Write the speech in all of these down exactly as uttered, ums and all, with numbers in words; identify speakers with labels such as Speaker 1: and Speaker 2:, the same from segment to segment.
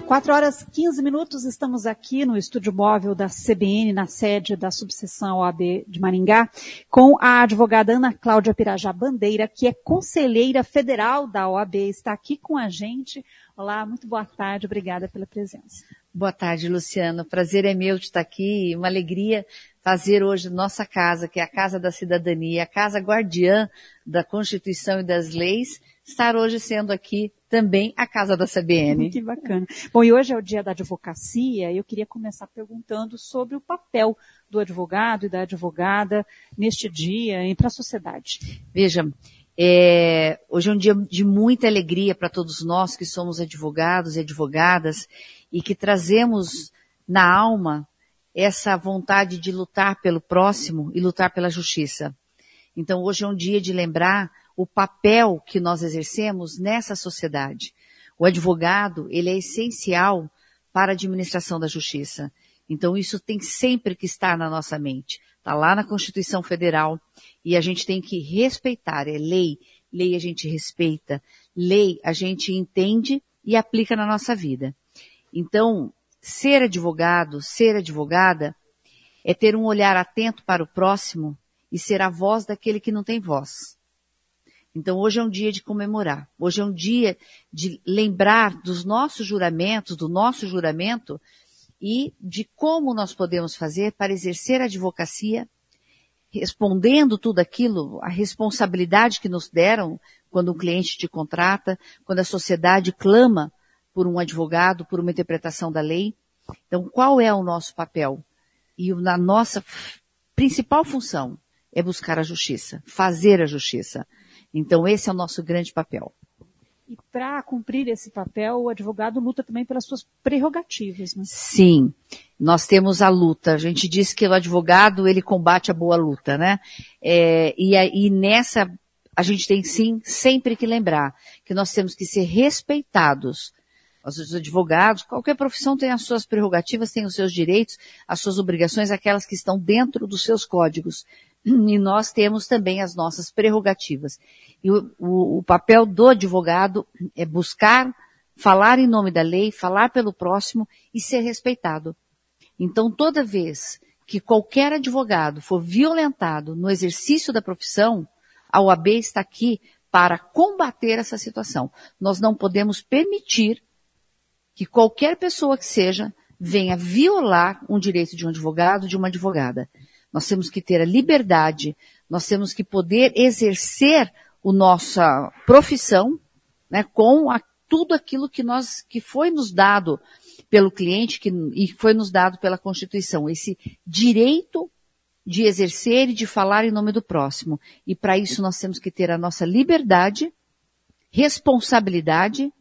Speaker 1: quatro horas e quinze minutos, estamos aqui no estúdio móvel da C B N, na sede da subseção O A B de Maringá, com a advogada Ana Cláudia Pirajá Bandeira, que é conselheira federal da O A B, está aqui com a gente. Olá, muito boa tarde, obrigada pela presença.
Speaker 2: Boa tarde, Luciano. O prazer é meu de estar aqui, uma alegria fazer hoje nossa casa, que é a Casa da Cidadania, a casa guardiã da Constituição e das leis, estar hoje sendo aqui também a Casa da C B N.
Speaker 1: Que bacana. Bom, e hoje é o dia da advocacia, e eu queria começar perguntando sobre o papel do advogado e da advogada neste dia entre a sociedade.
Speaker 2: Veja, é, hoje é um dia de muita alegria para todos nós que somos advogados e advogadas e que trazemos na alma essa vontade de lutar pelo próximo e lutar pela justiça. Então hoje é um dia de lembrar o papel que nós exercemos nessa sociedade. O advogado, ele é essencial para a administração da justiça. Então isso tem sempre que estar na nossa mente. Está lá na Constituição Federal e a gente tem que respeitar, é lei. Lei a gente respeita, lei a gente entende e aplica na nossa vida. Então, ser advogado, ser advogada, é ter um olhar atento para o próximo e ser a voz daquele que não tem voz. Então hoje é um dia de comemorar, hoje é um dia de lembrar dos nossos juramentos, do nosso juramento e de como nós podemos fazer para exercer a advocacia, respondendo tudo aquilo, a responsabilidade que nos deram quando um cliente te contrata, quando a sociedade clama por um advogado, por uma interpretação da lei. Então qual é o nosso papel? E a nossa principal função é buscar a justiça, fazer a justiça. Então esse é o nosso grande papel.
Speaker 1: E para cumprir esse papel, o advogado luta também pelas suas prerrogativas, né?
Speaker 2: Sim, nós temos a luta. A gente diz que o advogado, ele combate a boa luta, né? É, e, e nessa, a gente tem sim sempre que lembrar que nós temos que ser respeitados. Os advogados, qualquer profissão tem as suas prerrogativas, tem os seus direitos, as suas obrigações, aquelas que estão dentro dos seus códigos. E nós temos também as nossas prerrogativas. E o, o, o papel do advogado é buscar, falar em nome da lei, falar pelo próximo e ser respeitado. Então, toda vez que qualquer advogado for violentado no exercício da profissão, a O A B está aqui para combater essa situação. Nós não podemos permitir que qualquer pessoa que seja venha violar um direito de um advogado, de uma advogada. Nós temos que ter a liberdade, nós temos que poder exercer a nossa profissão, né, com a, tudo aquilo que, nós, que foi nos dado pelo cliente que, e foi nos dado pela Constituição, esse direito de exercer e de falar em nome do próximo. E para isso nós temos que ter a nossa liberdade, responsabilidade,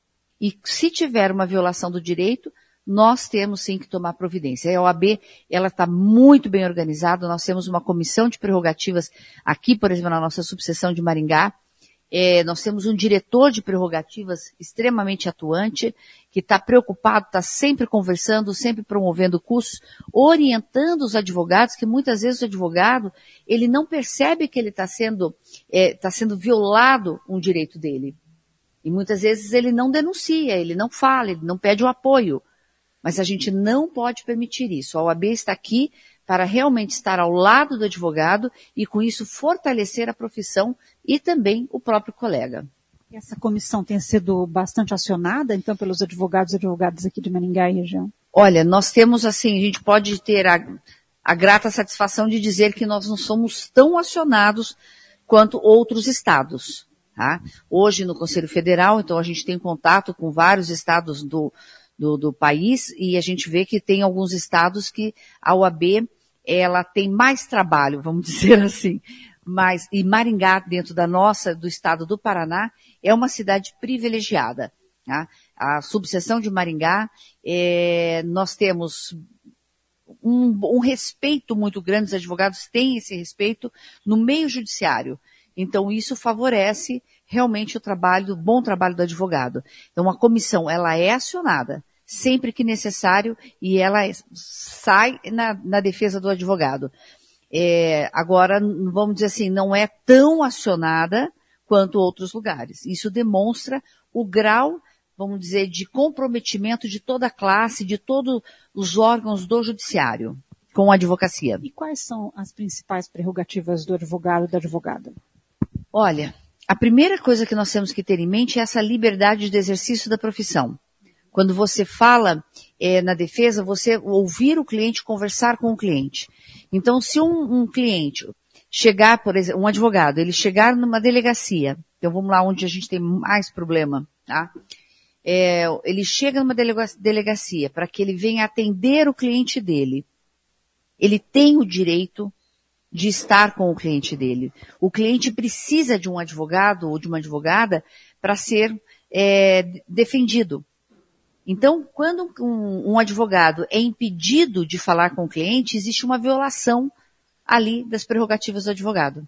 Speaker 2: e se tiver uma violação do direito, nós temos sim que tomar providência. A O A B, ela está muito bem organizada, nós temos uma comissão de prerrogativas aqui, por exemplo, na nossa subseção de Maringá. É, nós temos um diretor de prerrogativas extremamente atuante, que está preocupado, está sempre conversando, sempre promovendo cursos, orientando os advogados, que muitas vezes o advogado, ele não percebe que ele está sendo, é, tá sendo violado um direito dele. E muitas vezes ele não denuncia, ele não fala, ele não pede o apoio. Mas a gente não pode permitir isso. A O A B está aqui para realmente estar ao lado do advogado e com isso fortalecer a profissão e também o próprio colega.
Speaker 1: Essa comissão tem sido bastante acionada, então, pelos advogados e advogadas aqui de Maringá e região?
Speaker 2: Olha, nós temos assim, a gente pode ter a, a grata satisfação de dizer que nós não somos tão acionados quanto outros estados. Tá? Hoje no Conselho Federal, então a gente tem contato com vários estados do Do, do país, e a gente vê que tem alguns estados que a O A B, ela tem mais trabalho, vamos dizer assim, mas, e Maringá, dentro da nossa, do estado do Paraná, é uma cidade privilegiada, tá? A subseção de Maringá, é, nós temos um, um respeito muito grande, os advogados têm esse respeito no meio judiciário, então isso favorece realmente o trabalho, o bom trabalho do advogado. Então a comissão, ela é acionada sempre que necessário e ela sai na, na defesa do advogado. É, agora, vamos dizer assim, não é tão acionada quanto outros lugares. Isso demonstra o grau vamos dizer, de comprometimento de toda a classe, de todos os órgãos do judiciário com a advocacia.
Speaker 1: E quais são as principais prerrogativas do advogado e da advogada?
Speaker 2: Olha, a primeira coisa que nós temos que ter em mente é essa liberdade de exercício da profissão. Quando você fala é, na defesa, você ouvir o cliente, conversar com o cliente. Então, se um, um cliente chegar, por exemplo, um advogado, ele chegar numa delegacia, então vamos lá onde a gente tem mais problema, tá? É, ele chega numa delegacia para que ele venha atender o cliente dele. Ele tem o direito de estar com o cliente dele. O cliente precisa de um advogado ou de uma advogada para ser é, defendido. Então, quando um, um advogado é impedido de falar com o cliente, existe uma violação ali das prerrogativas do advogado.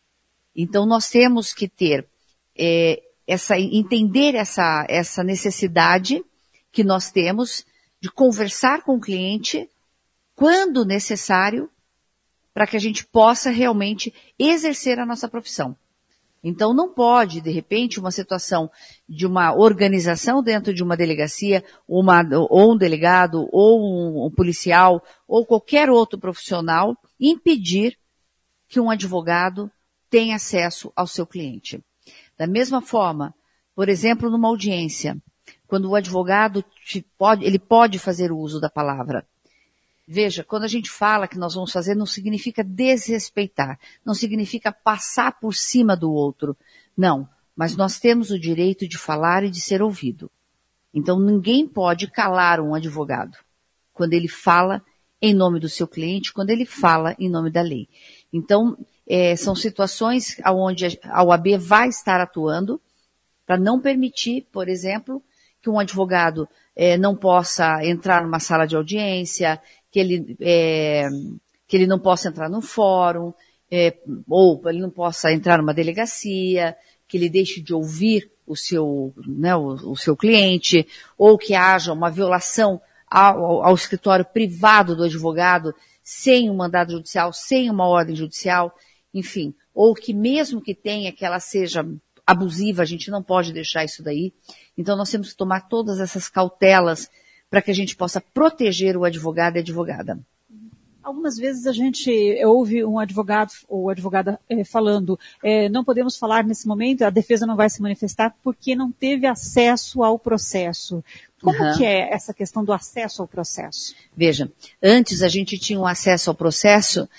Speaker 2: Então, nós temos que ter, é, essa, entender essa, essa necessidade que nós temos de conversar com o cliente quando necessário, para que a gente possa realmente exercer a nossa profissão. Então não pode, de repente, uma situação de uma organização dentro de uma delegacia, uma, ou um delegado, ou um, um policial, ou qualquer outro profissional, impedir que um advogado tenha acesso ao seu cliente. Da mesma forma, por exemplo, numa audiência, quando o advogado te pode, ele pode fazer o uso da palavra. Veja, quando a gente fala que nós vamos fazer, não significa desrespeitar, não significa passar por cima do outro. Não, mas nós temos o direito de falar e de ser ouvido. Então ninguém pode calar um advogado quando ele fala em nome do seu cliente, quando ele fala em nome da lei. Então, é, são situações onde a O A B vai estar atuando para não permitir, por exemplo, que um advogado é, não possa entrar numa sala de audiência, que ele, é, que ele não possa entrar num fórum, é, ou ele não possa entrar numa delegacia, que ele deixe de ouvir o seu, né, o, o seu cliente, ou que haja uma violação ao, ao escritório privado do advogado, sem um mandado judicial, sem uma ordem judicial, enfim, ou que mesmo que tenha, que ela seja abusiva, a gente não pode deixar isso daí. Então nós temos que tomar todas essas cautelas para que a gente possa proteger o advogado e a advogada.
Speaker 1: Algumas vezes a gente ouve um advogado ou advogada é, falando, é, não podemos falar nesse momento, a defesa não vai se manifestar porque não teve acesso ao processo. Como uhum. que é essa questão do acesso ao processo?
Speaker 2: Veja, antes a gente tinha um acesso ao processo,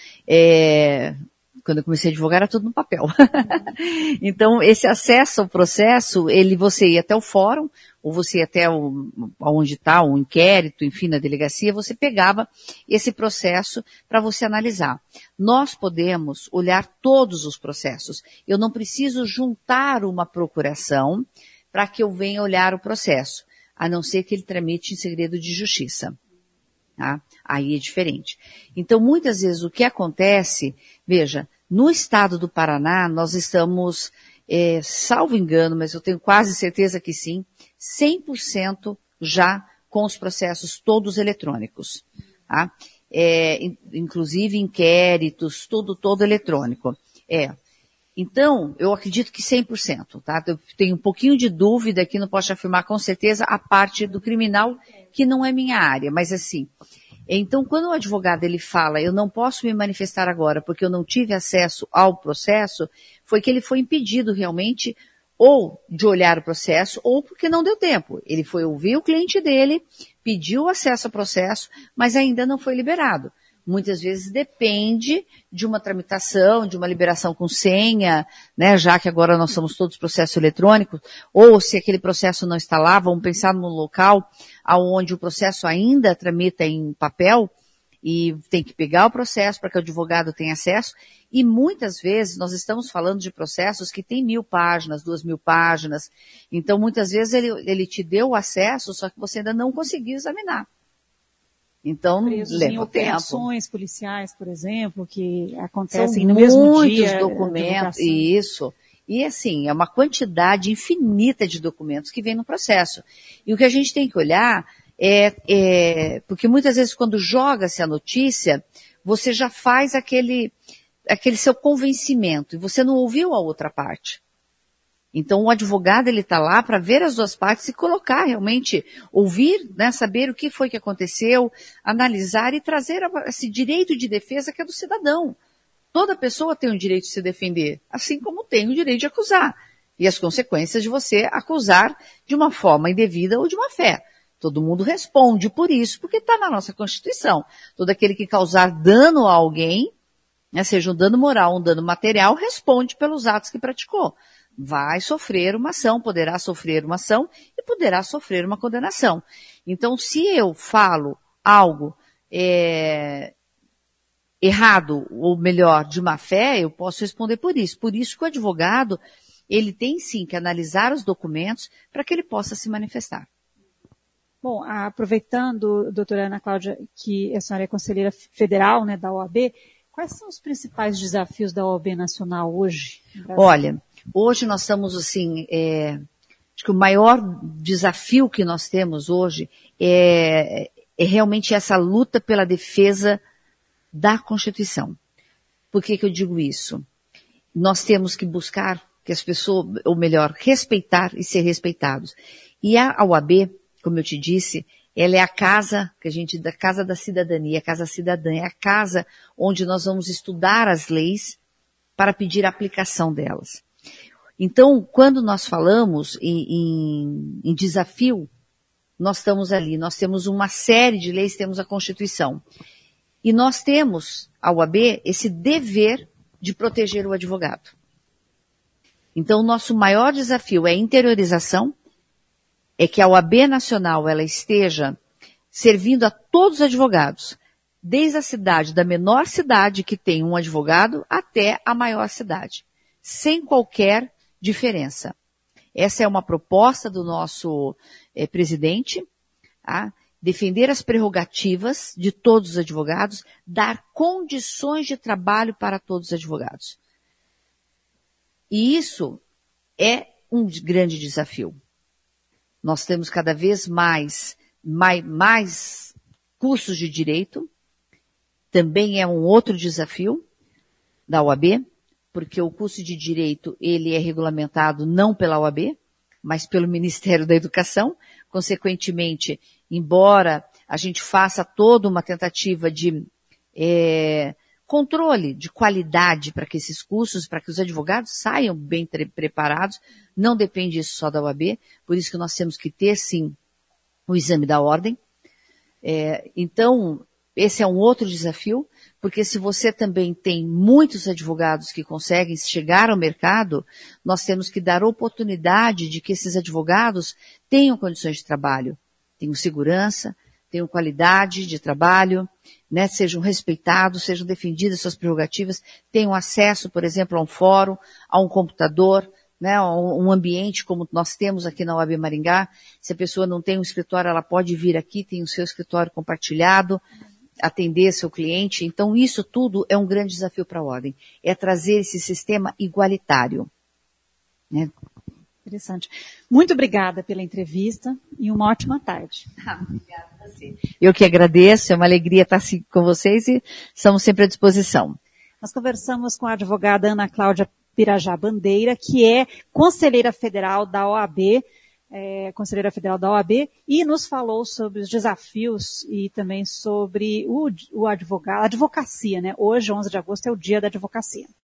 Speaker 2: é, quando eu comecei a advogar era tudo no papel. Então, esse acesso ao processo, ele, você ia até o fórum, ou você ia até o, onde está o inquérito, enfim, na delegacia, você pegava esse processo para você analisar. Nós podemos olhar todos os processos. Eu não preciso juntar uma procuração para que eu venha olhar o processo, a não ser que ele tramite em segredo de justiça. Tá? Aí é diferente. Então, muitas vezes o que acontece, veja, no estado do Paraná, nós estamos, é, salvo engano, mas eu tenho quase certeza que sim, cem por cento já com os processos todos eletrônicos. Tá? É, inclusive inquéritos, tudo, todo eletrônico. É. Então, eu acredito que cem por cento, tá? Eu tenho um pouquinho de dúvida aqui, não posso afirmar com certeza a parte do criminal, que não é minha área, mas assim, então quando o advogado ele fala, eu não posso me manifestar agora porque eu não tive acesso ao processo, foi que ele foi impedido realmente ou de olhar o processo ou porque não deu tempo. Ele foi ouvir o cliente dele, pediu acesso ao processo, mas ainda não foi liberado. Muitas vezes depende de uma tramitação, de uma liberação com senha, né, já que agora nós somos todos processos eletrônicos, ou se aquele processo não está lá, vamos pensar num local onde o processo ainda tramita em papel e tem que pegar o processo para que o advogado tenha acesso. E muitas vezes nós estamos falando de processos que têm mil páginas, duas mil páginas. Então muitas vezes ele, ele te deu o acesso, só que você ainda não conseguiu examinar. Então,
Speaker 1: presos
Speaker 2: leva
Speaker 1: em operações tempo. policiais, por exemplo, que acontecem
Speaker 2: São
Speaker 1: no mesmo dia.
Speaker 2: Muitos documentos, isso. E assim, é uma quantidade infinita de documentos que vem no processo. E o que a gente tem que olhar é, é porque muitas vezes quando joga-se a notícia, você já faz aquele, aquele seu convencimento e você não ouviu a outra parte. Então, o advogado, ele está lá para ver as duas partes e colocar realmente, ouvir, né, saber o que foi que aconteceu, analisar e trazer esse direito de defesa que é do cidadão. Toda pessoa tem o direito de se defender, assim como tem o direito de acusar. E as consequências de você acusar de uma forma indevida ou de má fé. Todo mundo responde por isso, porque está na nossa Constituição. Todo aquele que causar dano a alguém, né, seja um dano moral ou um dano material, responde pelos atos que praticou. Vai sofrer uma ação, poderá sofrer uma ação e poderá sofrer uma condenação. Então, se eu falo algo é, errado, ou melhor, de má fé, eu posso responder por isso. Por isso que o advogado, ele tem sim que analisar os documentos para que ele possa se manifestar.
Speaker 1: Bom, aproveitando, doutora Ana Cláudia, que a senhora é conselheira federal, né, da O A B, quais são os principais desafios da O A B nacional hoje?
Speaker 2: Olha, hoje nós estamos assim, é, acho que o maior desafio que nós temos hoje é, é realmente essa luta pela defesa da Constituição. Por que que eu digo isso? Nós temos que buscar que as pessoas, ou melhor, respeitar e ser respeitados. E a O A B, como eu te disse, ela é a casa, que a gente, da casa da cidadania, a casa cidadã, é a casa onde nós vamos estudar as leis para pedir a aplicação delas. Então, quando nós falamos em, em, em desafio, nós estamos ali, nós temos uma série de leis, temos a Constituição. E nós temos, a O A B, esse dever de proteger o advogado. Então, o nosso maior desafio é a interiorização, é que a O A B nacional ela esteja servindo a todos os advogados, desde a cidade, da menor cidade que tem um advogado, até a maior cidade, sem qualquer diferença. Essa é uma proposta do nosso eh, presidente, tá? Defender as prerrogativas de todos os advogados, dar condições de trabalho para todos os advogados. E isso é um grande desafio. Nós temos cada vez mais, mais, mais cursos de direito, também é um outro desafio da O A B, porque o curso de direito ele é regulamentado não pela O A B, mas pelo Ministério da Educação. Consequentemente, embora a gente faça toda uma tentativa de é, controle de qualidade para que esses cursos, para que os advogados saiam bem preparados, não depende isso só da O A B, por isso que nós temos que ter, sim, o exame da ordem. É, então, esse é um outro desafio, porque se você também tem muitos advogados que conseguem chegar ao mercado, nós temos que dar oportunidade de que esses advogados tenham condições de trabalho, tenham segurança, tenham qualidade de trabalho, né, sejam respeitados, sejam defendidas suas prerrogativas, tenham acesso, por exemplo, a um fórum, a um computador, né, um ambiente como nós temos aqui na O A B Maringá. Se a pessoa não tem um escritório, ela pode vir aqui, tem o seu escritório compartilhado, atender seu cliente. Então, isso tudo é um grande desafio para a ordem. É trazer esse sistema igualitário. Né?
Speaker 1: Interessante. Muito obrigada pela entrevista e uma ótima tarde.
Speaker 2: Ah, obrigada a você. Eu que agradeço, é uma alegria estar assim com vocês e estamos sempre à disposição.
Speaker 1: Nós conversamos com a advogada Ana Cláudia Pirajá Bandeira, que é conselheira federal da O A B, É, conselheira federal da O A B, e nos falou sobre os desafios e também sobre o, o advogado, a advocacia, né? Hoje, onze de agosto, é o dia da advocacia.